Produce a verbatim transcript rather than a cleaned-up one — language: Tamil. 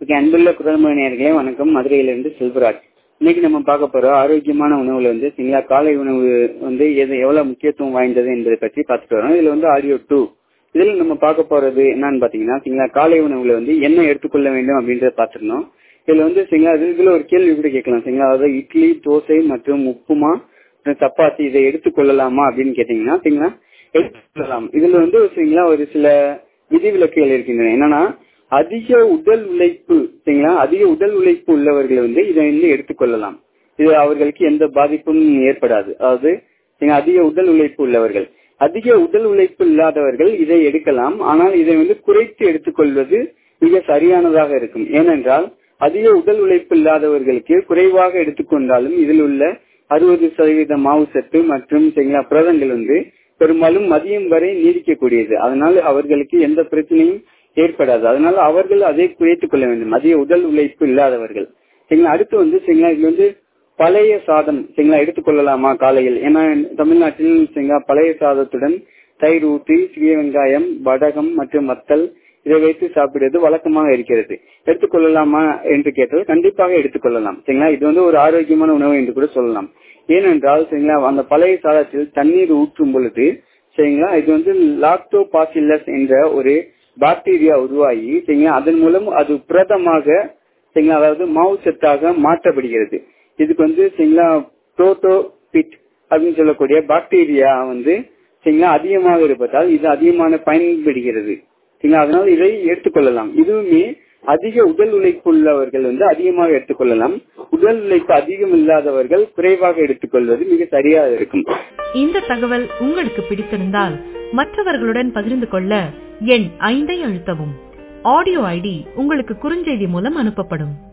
ஓகே, அன்புள்ள குரல்மொழி நேயர்களே வணக்கம். மதுரையிலிருந்து செல்வராஜ். இன்னைக்கு நம்ம பார்க்க போற ஆரோக்கியமான உணவுல வந்து சரிங்களா காலை உணவு வந்து எது எவ்வளவு முக்கியத்துவம் வாய்ந்தது என்பதை பற்றி பார்த்துட்டு வரோம். இதுல வந்து ஆடியோ டூ. இதுல நம்ம பார்க்க போறது என்னன்னு பாத்தீங்கன்னா சரிங்களா காலை உணவுல வந்து என்ன எடுத்துக்கொள்ள வேண்டும் அப்படின்றத பார்த்திருந்தோம். இதுல வந்து சரிங்களா இதுல ஒரு கேள்வி கூட கேட்கலாம் சரிங்களா, அதாவது இட்லி, தோசை மற்றும் உப்புமா, சப்பாத்தி இதை எடுத்துக்கொள்ளலாமா அப்படின்னு கேட்டீங்கன்னா சரிங்களா எடுத்துக்கொள்ளலாம். இதுல வந்து சரிங்களா ஒரு சில விதிவிலக்குகள் இருக்கின்றன. என்னன்னா அதிக உடல் உழைப்பு சரிங்களா அதிக உடல் உழைப்பு உள்ளவர்கள் வந்து இதை வந்து எடுத்துக்கொள்ளலாம். இது அவர்களுக்கு எந்த பாதிப்பும் ஏற்படாது. அதாவது அதிக உடல் உழைப்பு உள்ளவர்கள், அதிக உடல் உழைப்பு இல்லாதவர்கள் இதை எடுக்கலாம். ஆனால் இதை வந்து குறைத்து எடுத்துக்கொள்வது மிக சரியானதாக இருக்கும். ஏனென்றால் அதிக உடல் உழைப்பு இல்லாதவர்களுக்கு குறைவாக எடுத்துக்கொண்டாலும் இதில் உள்ள அறுபது சதவீத மாவு சத்து மற்றும் சரிங்களா புரதங்கள் வந்து பெரும்பாலும் மதியம் வரை நீடிக்கக்கூடியது. அதனால் அவர்களுக்கு எந்த பிரச்சனையும் ஏற்படாது. அதனால அவர்கள் அதை குறைத்துக் கொள்ள வேண்டும், அதிக உடல் உழைப்பு இல்லாதவர்கள் சரிங்களா. அடுத்து வந்து சரிங்களா இது வந்து பழைய சாதம் சரிங்களா எடுத்துக்கொள்ளலாமா காலையில்? ஏன்னா தமிழ்நாட்டில் சரிங்களா பழைய சாதத்துடன் தயிர் ஊற்றி சிறிய வெங்காயம், வடகம் மற்றும் வத்தல் இதை வைத்து சாப்பிடுவது வழக்கமாக இருக்கிறது. எடுத்துக்கொள்ளலாமா என்று கேட்டால் கண்டிப்பாக எடுத்துக்கொள்ளலாம் சரிங்களா. இது வந்து ஒரு ஆரோக்கியமான உணவு என்று கூட சொல்லலாம். ஏனென்றால் சரிங்களா அந்த பழைய சாதத்தில் தண்ணீர் ஊற்றும் பொழுது சரிங்களா இது வந்து லாக்டோபாசில்லஸ் என்ற ஒரு பாக்டீரியா உருவாகி சரிங்களா அதன் மூலம் அது புரதமாக சரிங்களா அதாவது மாவு சத்தாக மாற்றப்படுகிறது. இதுக்கு வந்து சரிங்களா புரோட்டோபிட் அப்படின்னு சொல்லக்கூடிய பாக்டீரியா வந்து சரிங்களா அதிகமாக இருப்பதால் இது அதிகமான பயன்படுகிறது சரிங்களா. அதனால இதை எடுத்துக்கொள்ளலாம். இதுவுமே அதிக உடல் உழைப்பு உள்ளவர்கள் வந்து அதிகமாக எடுத்துக்கொள்ளலாம். உடல் உழைப்பு அதிகம் இல்லாதவர்கள் குறைவாக எடுத்துக்கொள்வது மிக சரியாக இருக்கும். இந்த தகவல் உங்களுக்கு பிடித்திருந்தால் மற்றவர்களுடன் பகிர்ந்து கொள்ள எண் ஐந்தை அழுத்தவும். ஆடியோ ஐடி உங்களுக்கு குறுஞ்செய்தி மூலம் அனுப்பப்படும்.